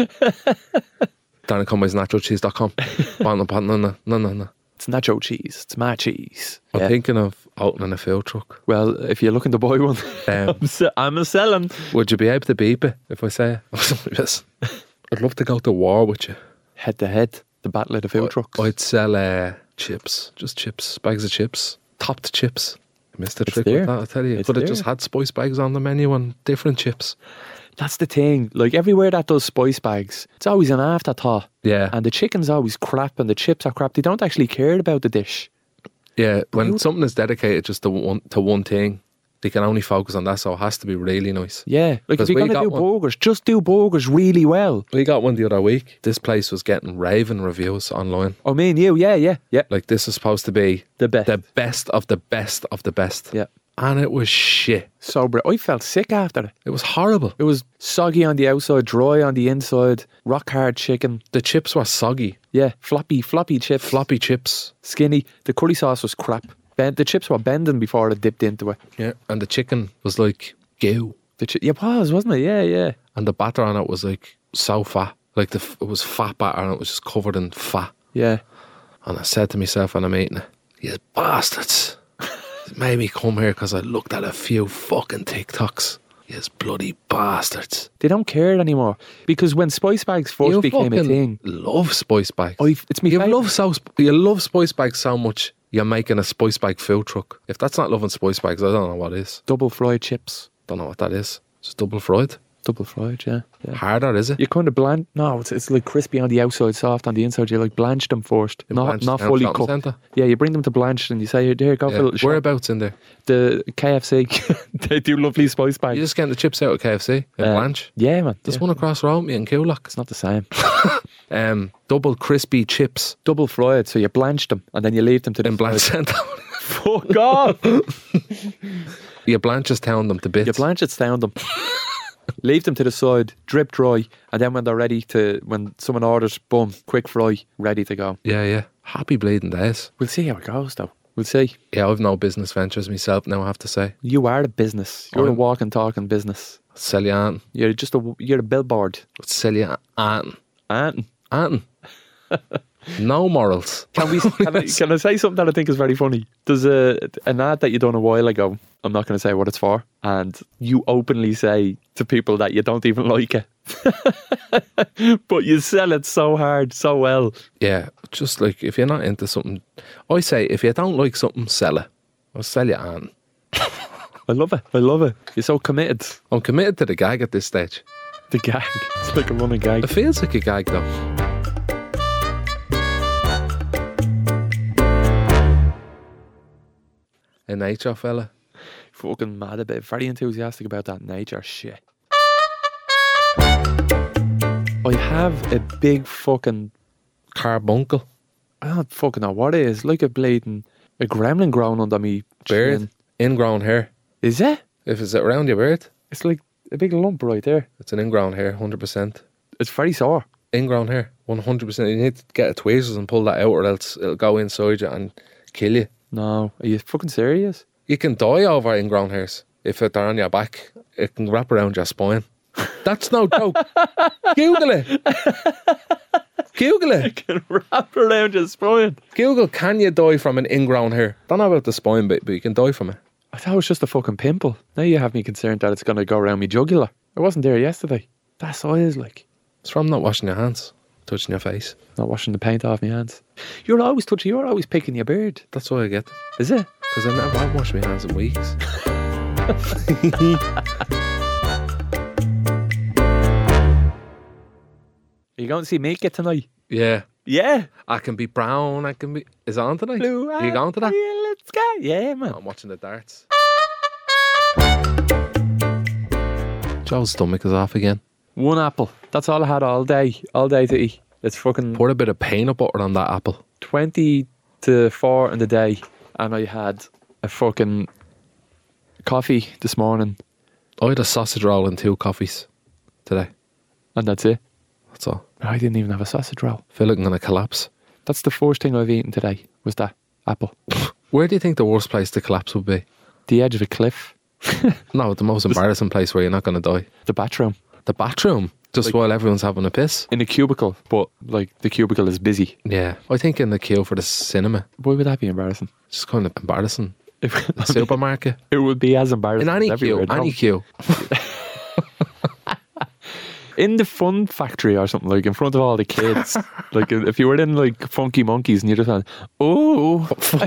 darren conway's natural cheese dot com. I'm not patenting it. No, no, no. It's nacho cheese. It's my cheese. I'm Yeah. thinking of opening a food truck. Well, if you're looking to buy one, Um, I'm, se- I'm a selling. would you be able to beep it if I say it? Yes. I'd love to go to war with you. Head to head, the battle of the food trucks. I'd sell uh, chips, just chips, bags of chips, topped chips. I missed the It's trick there. with that, I tell you. It's Could have there. just had spice bags on the menu and different chips. That's the thing. Like everywhere that does spice bags, it's always an afterthought. Yeah, And the chicken's always crap and the chips are crap. They don't actually care about the dish. yeah. When who- something is dedicated just to one to one thing, they can only focus on that, so it has to be really nice. Yeah. Like if 'Cause you're we going to got do one. burgers, just do burgers really well. We got one the other week. This place was getting raving reviews online. Oh, me and you. Yeah, yeah, yeah. Like, this is supposed to be The best. the best of the best of the best. Yeah. And it was shit. So, br- I felt sick after it. It was horrible. It was soggy on the outside, dry on the inside, rock hard chicken. The chips were soggy, Yeah, floppy, floppy chips. floppy chips. Skinny. The curry sauce was crap. Ben- the chips were bending before it dipped into it. Yeah, and the chicken was like goo, The chi- yeah, it was, wasn't it? Yeah, yeah. and the batter on it was like so fat. Like the f- it was fat batter, and it was just covered in fat. Yeah. And I said to myself when I'm eating it, "You bastards! It made me come here because I looked at a few fucking TikToks. You bloody bastards! They don't care anymore. Because when spice bags first You became a fucking thing, love spice bags. I've, it's me You favourite. love so sp- you love spice bags so much. You're making a spice bag food truck. If that's not loving spice bags, I don't know what is. Double fried chips. Don't know what that is. Just double fried. Double fried, yeah. yeah. Harder, is it? You kind of blanch. No, it's, it's like crispy on the outside, soft on the inside. You like blanch them first, You not blanch not down fully shopping cooked. centre? Yeah, you bring them to blanch and you say, "Here, go for a Yeah. little shot." Whereabouts in there? The K F C, they do lovely spice bags. You just getting the chips out of K F C in Uh, Blanche. Yeah, man. There's yeah. one across the road with me in Coolock. It's not the same. Um, double crispy chips Double fried, so you blanch them and then you leave them to the in Blanche side. Centre. Fuck off! You Blanchestown them to bits. You blanch it down them. Leave them to the side, drip dry, and then when they're ready to, when someone orders, boom, quick fry, ready to go. Yeah, yeah. Happy bleeding days. We'll see how it goes, though. We'll see. Yeah, I've no business ventures myself now, I have to say. You are the business. You're a I'm- walking, talking business. Sell you Anton. You're just a, you're a billboard. Sell you Anton. Anton. Anton. No morals. Can we? Can I, can I say something that I think is very funny? There's a an ad that you done a while ago. I'm not going to say what it's for, and you openly say to people that you don't even like it, but you sell it so hard, so well. Yeah, just like if you're not into something, I say if you don't like something, sell it. I'll sell you Anton. I love it. I love it. You're so committed. I'm committed to the gag at this stage. The gag. It's like a running gag. It feels like a gag though. A nature fella. Fucking mad about it. Very enthusiastic about that nature shit. I have a big fucking, Carbuncle. I don't fucking know what it is. Like a bleeding, a gremlin growing under me Beard. chin. Ingrown hair. Is it? If it's around your beard, It's like a big lump right there. it's an ingrown hair, one hundred percent. It's very sore. Ingrown hair, one hundred percent. You need to get a tweezers and pull that out or else it'll go inside you and kill you. No, are you fucking serious? You can die over ingrown hairs. If they're on your back, it can wrap around your spine. That's no joke. Google it. Google it. Can wrap around your spine. Google, can you die from an ingrown hair? Don't know about the spine bit, but you can die from it. I thought it was just a fucking pimple. Now you have me concerned that it's going to go around me jugular. I wasn't there yesterday. That's all it is like. It's from not washing your hands, touching your face. Not washing the paint off my hands. You're always touching, you're always picking your beard. That's what I get. Is it? Because I never have washed my hands in weeks. Are you going to see Mika tonight? Yeah. Yeah. I can be brown, I can be... Is it on tonight? Blue Are you going to that? Yeah, let's go. Yeah, man. I'm watching the darts. Joe's stomach is off again. One apple. That's all I had all day. All day to eat. It's fucking Pour a bit of peanut butter on that apple. twenty to four in the day. And I had a fucking coffee this morning. I had a sausage roll and two coffees today. And that's it. That's all. I didn't even have a sausage roll. I feel like I'm going to collapse. That's the first thing I've eaten today, was that apple. Where do you think the worst place to collapse would be? The edge of a cliff. No, the most embarrassing place where you're not going to die. The bathroom. The bathroom. Just Like- while everyone's having a piss. In a cubicle, but like the cubicle is busy. Yeah. I think in the queue for the cinema. Why would that be embarrassing? It's kind of embarrassing. If- The supermarket. It would be as embarrassing In any as queue. everywhere. no. Any queue. In the fun factory or something, like in front of all the kids. Like if you were in like Funky Monkeys and you just went, oh,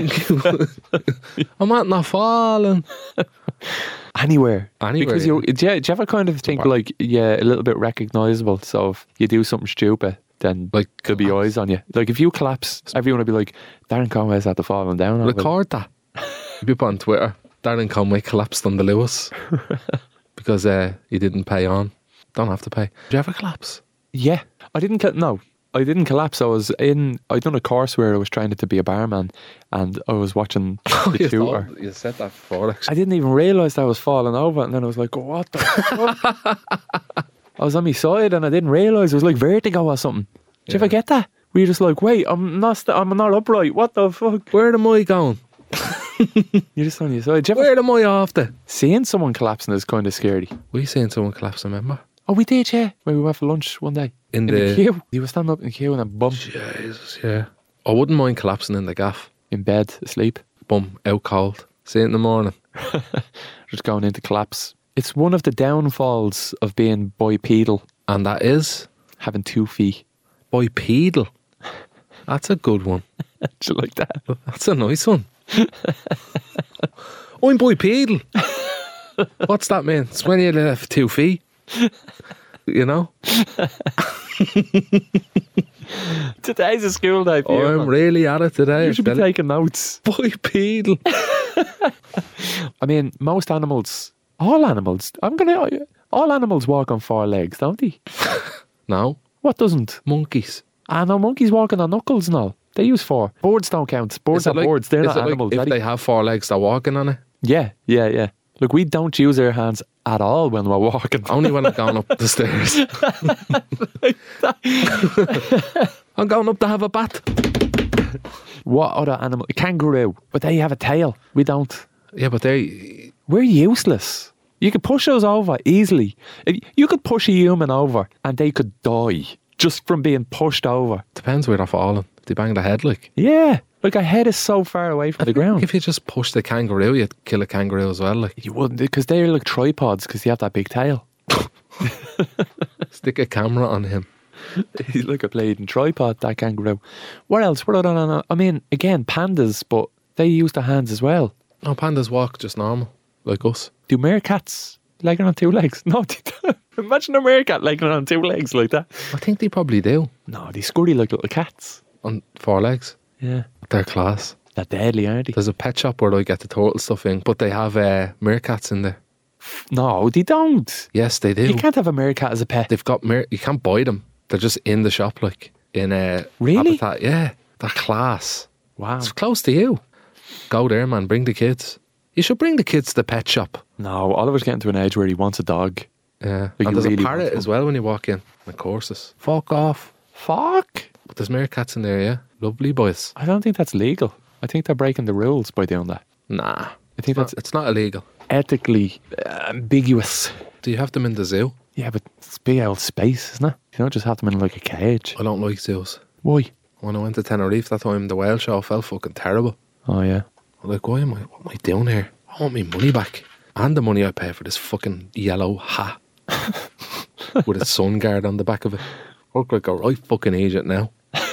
I'm not not falling. anywhere. Anywhere, Because yeah. you, do you, do you ever kind of think like, yeah, a little bit recognisable? So if you do something stupid, then Like there'll be eyes on you. Like if you collapse, everyone will be like, Darren Conway's had to falling down. over it." record that. If you on Twitter, Darren Conway collapsed on the Lewis because uh, he didn't pay on. Don't have to pay. Did you ever collapse? Yeah, I didn't. Co- no, I didn't collapse. I was in. I done a course where I was training to be a barman, and I was watching the you, tutor. thought- you said that before, actually. I didn't even realise I was falling over, and then I was like, "What the fuck?" I was on my side, and I didn't realise it was like vertigo or something. Did you ever get that? Were you just like, "Wait, I'm not. St- I'm not upright. What the fuck?" Where am I going? You're just on your side. Did you ever Where am I off to? seeing someone collapsing is kind of scary? We seen someone collapse, remember? Oh, we did, yeah. When we went for lunch one day In in the, the- queue. You were standing up in the queue and then bum Jesus, yeah. I wouldn't mind collapsing in the gaff. in bed asleep. Bum, out cold. See it in the morning. Just going into collapse. It's one of the downfalls of being bipedal, And that is having two feet. bipedal. That's a good one. Do you like that? That's a nice one. I'm bipedal. What's that mean? It's when you have two feet. You know? Today's a school day for you. I'm man. really at it today. You should be Tell you. taking notes. Bipedal. I mean, most animals, all animals, I'm gonna, all animals walk on four legs, don't they? No. What doesn't? Monkeys. Ah, no, monkeys walking on knuckles and all. They use four. Birds don't count. Birds Is it are like- birds. They're is not it like animals. if Daddy. they have four legs, they're walking on it. Yeah, yeah, yeah. Look, we don't use our hands at all when we're walking. Only when I'm going up the stairs. I'm going up to have a bath. What other animal? A kangaroo, but they have a tail. We don't. Yeah, but they. We're useless. You could push us over easily. If you could push a human over and they could die just from being pushed over. Depends where they're falling. They bang their head like. Yeah. Like our head is so far away from the ground. If you just push the kangaroo, you'd kill a kangaroo as well. Like, You wouldn't, because they're like tripods because you have that big tail. stick a camera on him. He's like a bleeding tripod, that kangaroo. What else? What other animal? I mean, again, pandas, but they use their hands as well. No, pandas walk just normal, like us. Do meerkats legging on two legs? No, they don't. Imagine a meerkat legging on two legs like that. I think they probably do. No, they scurry like little cats. On four legs. Yeah. They're class. They're deadly, aren't they? There's a pet shop where I get the turtle stuff in, but they have uh, meerkats in there. No, they don't. Yes, they do. You can't have a meerkat as a pet. They've got meer. You can't buy them. They're just in the shop, like in a Really? habitat. Yeah, they're class. Wow. It's close to you. Go there, man. Bring the kids. You should bring the kids to the pet shop. No, Oliver's getting to an age where he wants a dog. Yeah, Like and you there's really a parrot want as one. well when you walk in. Of courses. Fuck off. Fuck. But there's meerkats in there, yeah. Lovely boys. I don't think that's legal. I think they're breaking the rules by doing that. Nah, I think it's that's not, it's not illegal. ethically uh, ambiguous. Do you have them in the zoo? Yeah, but it's big old space, isn't it? You don't just have them in like a cage. I don't like zoos. Why? When I went to Tenerife that time, the whale show felt fucking terrible. Oh, yeah. I'm like, why am I, what am I doing here? I want my money back. And the money I pay for this fucking yellow hat with a sun guard on the back of it. I look like a right fucking agent now.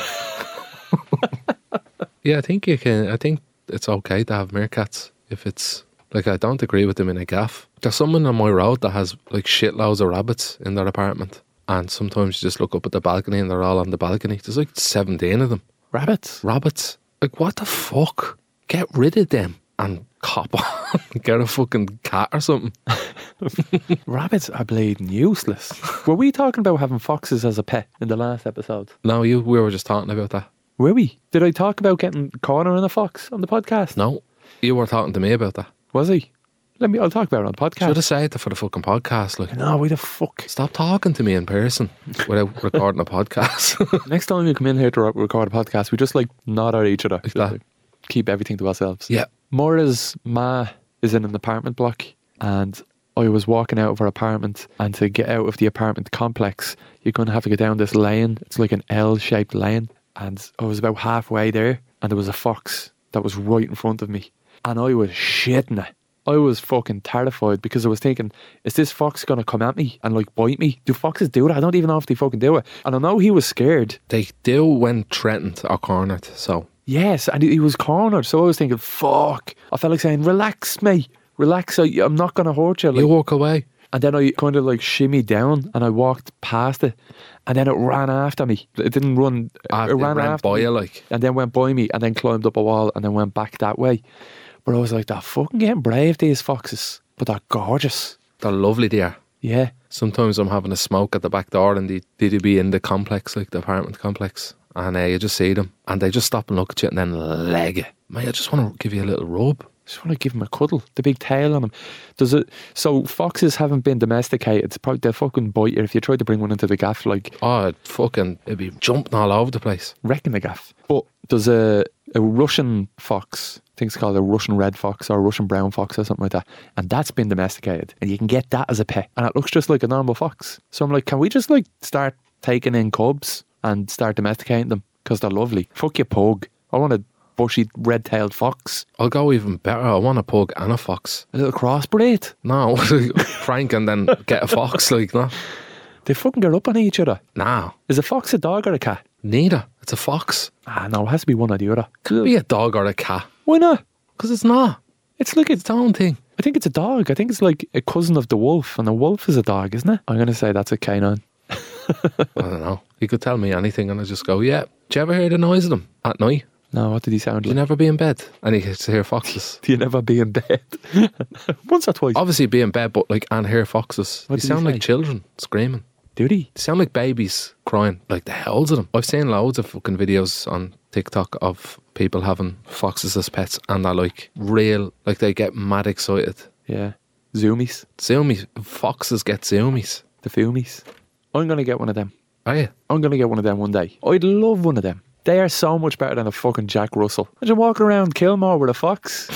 Yeah, I think you can, I think it's okay to have meerkats if it's, like, I don't agree with them in a gaff. There's someone on my road that has like shitloads of rabbits in their apartment. And sometimes you just look up at the balcony and they're all on the balcony. There's like seventeen of them. Rabbits? Rabbits. Like, what the fuck? Get rid of them and cop on. Get a fucking cat or something. Rabbits are bleeding useless. Were we talking about having foxes as a pet in the last episode? No, you. We were just talking about that. Were we? Did I talk about getting corner in a fox on the podcast? No, you were talking to me about that. Was he? Let me. I'll talk about it on the podcast. Should have said it for the fucking podcast. Like, No, why the fuck? stop talking to me in person without recording a podcast. Next time we come in here to re- record a podcast, we just like nod at each other. Just, that. like, keep everything to ourselves. Yeah. Maura's ma is in an apartment block, and I was walking out of her apartment, and to get out of the apartment complex, you're going to have to go down this lane. It's like an L-shaped lane, and I was about halfway there, and there was a fox that was right in front of me, and I was shitting it. I was fucking terrified because I was thinking, is this fox going to come at me and like bite me? Do foxes do that? I don't even know if they fucking do it. And I know he was scared. They do when threatened or cornered. So Yes, and he was cornered. So I was thinking, fuck. I felt like saying, relax, mate. Relax. I, I'm not going to hurt you. Like, you walk away. and then I kind of like shimmied down and I walked past it. And then it ran after me. It didn't run. Ah, it ran, ran after by me. you, like. And then went by me and then climbed up a wall and then went back that way. But I was like, they're fucking getting brave, these foxes. But they're gorgeous. They're lovely, they are. Yeah. Sometimes I'm having a smoke at the back door and they, they do be in the complex, like the apartment complex. And uh, you just see them and they just stop and look at you and then leg it. Mate, I just want to give you a little rub. Just want to give them a cuddle. The big tail on them. Does it? So foxes haven't been domesticated. It's probably they'll fucking bite you if you try to bring one into the gaff. Like Oh, it'd fucking, it'd be jumping all over the place. wrecking the gaff. But there's a a Russian fox. I think it's called a Russian red fox or a Russian brown fox or something like that. And that's been domesticated, and you can get that as a pet, and it looks just like a normal fox. So I'm like, can we just like start taking in cubs and start domesticating them because they're lovely? Fuck your pug. I want a bushy red-tailed fox. I'll go even better. I want a pug and a fox. A little crossbreed. No, Frank and then get a fox, like, no. They fucking get up on each other. Nah, Is a fox a dog or a cat? neither. It's a fox. Ah, no, it has to be one or the other. Could be a dog or a cat. Why not? Because it's not. It's like It's it's. its own thing. I think it's a dog. I think it's like a cousin of the wolf, and the wolf is a dog, isn't it? I'm gonna say that's a canine. I don't know. You could tell me anything and I just go, yeah. Do you ever hear the noise of them at night? No, what did he sound Do you like? never be in bed? And you get to hear foxes. Do you never be in bed? Once or twice. Obviously be in bed, but like, and hear foxes. What They did he sound say? like children screaming. Do he? They sound like babies crying, like the hells of them. I've seen loads of fucking videos on TikTok of people having foxes as pets and they're like real, like they get mad excited. Yeah. Zoomies. Zoomies, foxes get zoomies. The Fumies. I'm gonna get one of them. Are you? I'm gonna get one of them one day. I'd love one of them. They are so much better than a fucking Jack Russell. Imagine walking around Kilmore with a fox.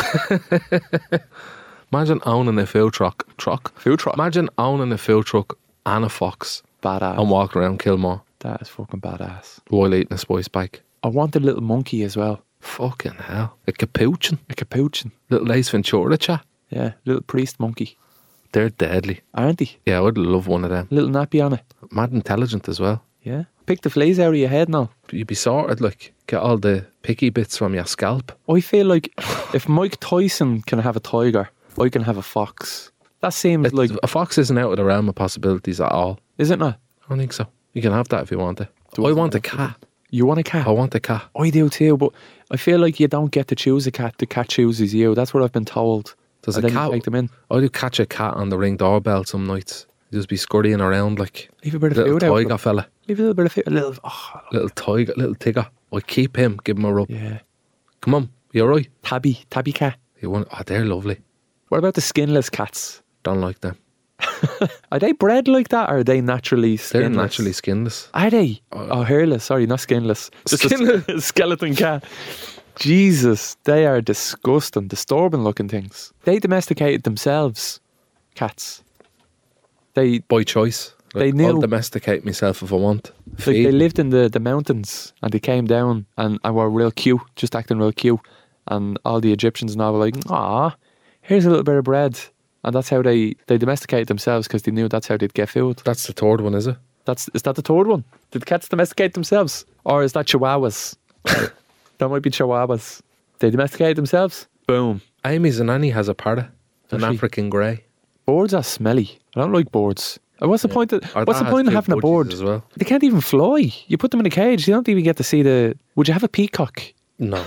Imagine owning a food truck. Truck? Food truck. Imagine owning a food truck and a fox Badass. and walking around Kilmore That is fucking badass. while eating a spice bike. I want a little monkey as well. Fucking hell. A capuchin. A capuchin. Little Ace Ventura chat. Yeah. Little priest monkey. They're deadly. Aren't they? Yeah, I would love one of them. Little nappy on it. Mad intelligent as well. Yeah. Pick the fleas out of your head now. You'd be sorted, like, get all the picky bits from your scalp. I feel like if Mike Tyson can have a tiger, I can have a fox. That seems It- like, a fox isn't out of the realm of possibilities at all. is it not? I don't think so. You can have that if you want it. I want a cat. You want a cat? I want a cat. I do too, but I feel like you don't get to choose a cat. The cat chooses you. That's what I've been told. There's And a then you cat. take them in. I do catch a cat on the Ring doorbell some nights. You just be scurrying around like Leave a bit of little food out. for tiger them. fella. Leave a little bit of food. A little. Oh, Little tiger, little tigger. I keep him, give him a rub. yeah. Come on, you alright? Tabby. Tabby cat. You want? Oh, they're lovely. What about the skinless cats? Don't like them. Are they bred like that or are they naturally skinless? They're naturally skinless. Are they? Oh, hairless. Sorry, not skinless. Just a Skinless. s- skeleton cat. Jesus, they are disgusting, disturbing looking things. They domesticated themselves, cats. They By choice. They Like, knew- I'll domesticate myself if I want. like Feed they me. lived in the, the mountains and they came down and, and were real cute, just acting real cute. And all the Egyptians and all were like, "Ah, here's a little bit of bread." And that's how they, they domesticated themselves because they knew that's how they'd get food. That's the third one, is it? That's is that the third one? Did cats domesticate themselves, or is that Chihuahuas? That might be Chihuahuas. They domesticated themselves. Boom. Amy's and Annie has a parrot, an Does she? African grey. Birds are smelly. I don't like birds. Uh, What's the point? Of, Our what's the dad point of has having a two budgies bird? as well? They can't even fly. You put them in a cage. You don't even get to see the. Would you have a peacock? No.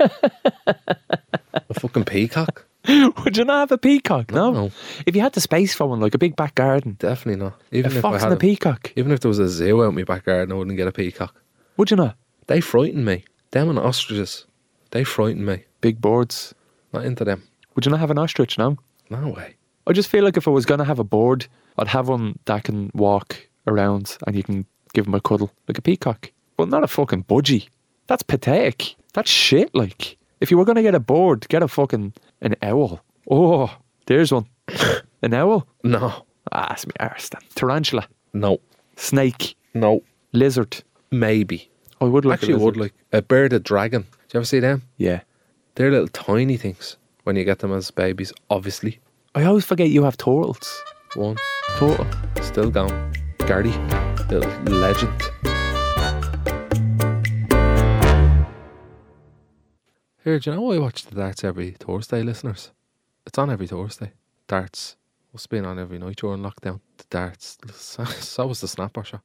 A fucking peacock? Would you not have a peacock? No. No. If you had the space for one, like a big back garden, Definitely not. a Even if fox I and had a peacock, even if there was a zoo out in my backyard, I wouldn't get a peacock. would you not? They frighten me. Them and ostriches, they frighten me. Big birds. Not into them. Would you not have an ostrich? No. No way. I just feel like if I was going to have a board, I'd have one that can walk around and you can give him a cuddle, like a peacock. But not a fucking budgie. That's pathetic. That's shit, like. If you were going to get a board, get a fucking, an owl. Oh, there's one. An owl? No. Ah, that's me arse then. Tarantula. No. Snake. No. Lizard. Maybe. I would like Actually, a I would lizard. like a bearded dragon. Did you ever see them? Yeah. They're little tiny things when you get them as babies, obviously. I always forget you have turtles. One. Turtle. Still going. Gardy. Little legend. Here, do you know I watch the darts every Thursday, listeners? It's on every Thursday. Darts. What's been on every night during lockdown? The darts. So was the snapper shot.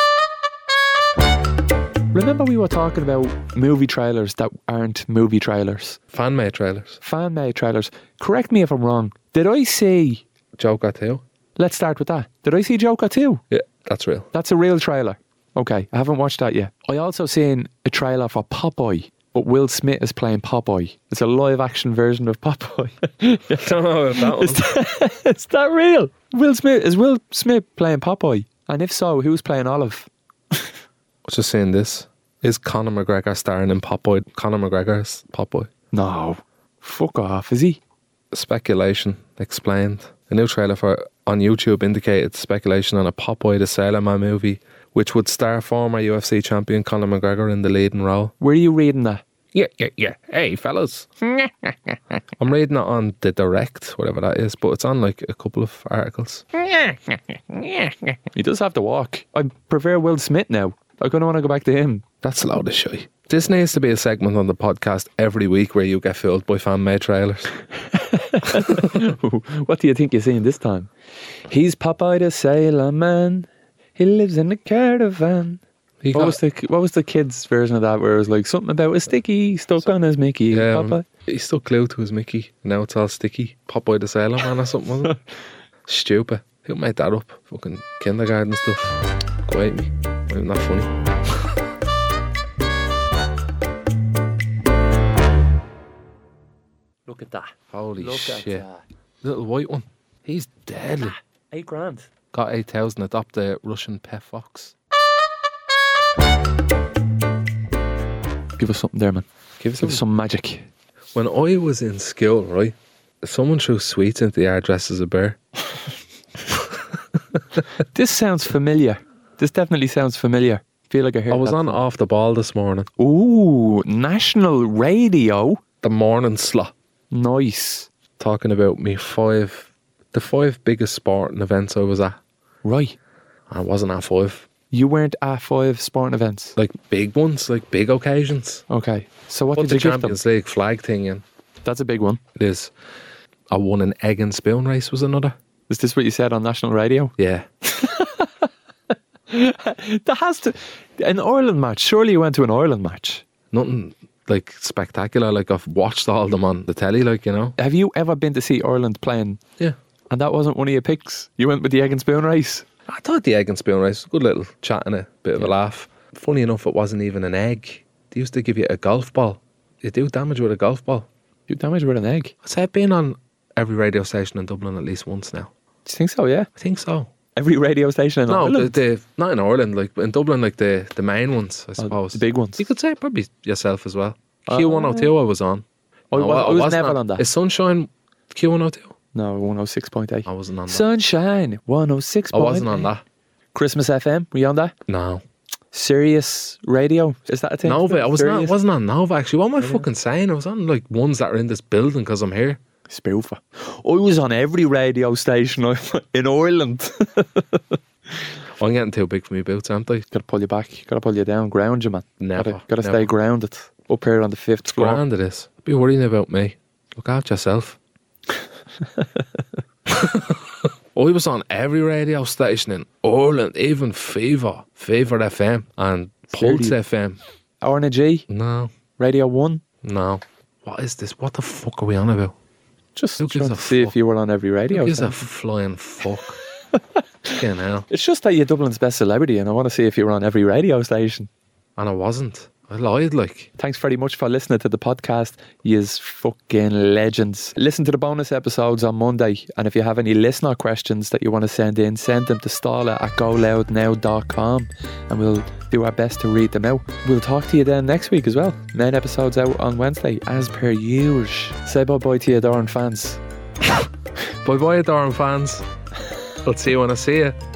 Remember we were talking about movie trailers that aren't movie trailers? Fan-made trailers. Fan-made trailers. Correct me if I'm wrong. Did I see... Joker two. Let's start with that. Did I see Joker two? Yeah, that's real. That's a real trailer. Okay, I haven't watched that yet. I also seen a trailer for Popeye, but Will Smith is playing Popeye. It's a live-action version of Popeye. I don't know about that one. Is that, is that real? Will Smith is Will Smith playing Popeye? And if so, who's playing Olive? I was just saying this. Is Conor McGregor starring in Popeye? Conor McGregor's Popeye. No, fuck off. Is he? Speculation explained. A new trailer for on YouTube indicated speculation on a Popeye the Sailor Man movie, which would star former U F C champion Conor McGregor in the leading role. Where are you reading that? Yeah, yeah, yeah. Hey, fellas. I'm reading it on the Direct, whatever that is, but it's on like a couple of articles. He does have to walk. I prefer Will Smith now. I kind of want to go back to him. That's a load of shit. This needs to be a segment on the podcast every week where you get filled by fan-made trailers. What do you think you're seeing this time? He's Popeye the Sailor Man. He lives in a caravan. He What got- was the What was the kids' version of that? Where it was like something about a sticky stuck on his Mickey. Yeah, Popeye. um, he's still glued to his Mickey. Now it's all sticky. Popeye the Sailor Man or something, wasn't it? Stupid. Who made that up? Fucking kindergarten stuff. Quite me. Not that funny. Look at that. Holy Look shit. at that. Little white one. He's deadly. Eight grand. Got eight thousand. Adopt the Russian pet fox. Give us something there, man. Give us Give us some magic. When I was in school, right, someone threw sweets into the yard dressed as a bear. This sounds familiar. This definitely sounds familiar. Feel like I heard I was that. on Off the Ball this morning. Ooh, national radio. The morning slot. Nice. Talking about me five, the five biggest sporting events I was at. Right. I wasn't at five. You weren't at five sporting events. Like big ones, like big occasions. Okay. So what Put did the you give them? Champions League flag thing in. That's a big one. It is. I won an egg and spoon race was another. Is this what you said on national radio? Yeah. There has to... An Ireland match. Surely you went to an Ireland match. Nothing like spectacular. Like I've watched all of them on the telly, like, you know. Have you ever been to see Ireland playing Yeah. and that wasn't one of your picks? You went with the egg and spoon race? I thought the egg and spoon race was a good little chat and a bit of a laugh. Funny enough, it wasn't even an egg. They used to give you a golf ball. You do damage with a golf ball. You damaged with an egg. I'd say I've been on every radio station in Dublin at least once now. Do you think so, yeah? I think so. Every radio station in No, the, Ireland? the, not in Ireland, like in Dublin, like the, the main ones, I suppose. the big ones. You could say probably yourself as well. Uh, Q one oh two I was on. I was- I was wasn't never on that. Is Sunshine Q one oh two? No, one oh six point eight. I wasn't on that. Sunshine, one oh six I point eight. wasn't on that. Christmas F M, were you on that? No. Sirius Radio, is that a thing? Nova, I was not, Sirius? wasn't on Nova actually. What am I fucking saying? I was on like ones that are in this building because I'm here. Spoofer. I was on every radio station in Ireland. I'm getting too big for me boots, aren't I? Gotta pull you back, gotta pull you down, ground you, man. Never, Gotta, gotta never. stay grounded. Up here on the fifth floor. Grand it is. Be worrying about me. Look after yourself. I was on every radio station in Ireland, even Fever, Fever F M and Pulse Really? F M. R N A G, No, Radio one. no. What is this? What the fuck are we on about? Just Who gives trying a to see fuck? if you were on every radio Who gives a station. flying fuck? Fucking hell. It's just that you're Dublin's best celebrity and I want to see if you were on every radio station. And I wasn't. I lied, like. Thanks very much for listening to the podcast. Yous fucking legends. Listen to the bonus episodes on Monday. And if you have any listener questions that you want to send in, send them to stala at go loud now dot com and we'll do our best to read them out. We'll talk to you then next week as well. Nine episodes out on Wednesday, as per usual. Say bye-bye to your Doran fans. Bye bye, Doran fans. I'll see you when I see you.